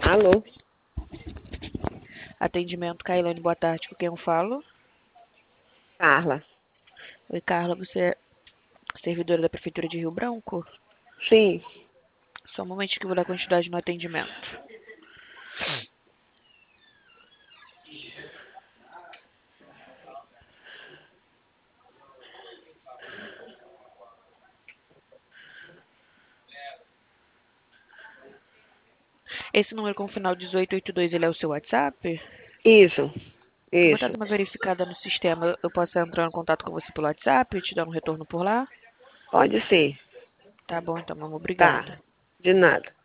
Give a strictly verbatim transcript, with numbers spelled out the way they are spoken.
Alô? Atendimento Cailane, boa tarde. Com quem eu falo? Carla. Oi, Carla, você é servidora da Prefeitura de Rio Branco? Sim. Só um momento que eu vou dar continuidade no atendimento. Esse número com o final dezoito oitenta e dois, ele é o seu WhatsApp? Isso. Eu vou estar Isso. dando uma verificada no sistema. Eu posso entrar em contato com você pelo WhatsApp e te dar um retorno por lá? Pode ser. Tá bom, então, mamãe. Tá. Obrigada. De nada.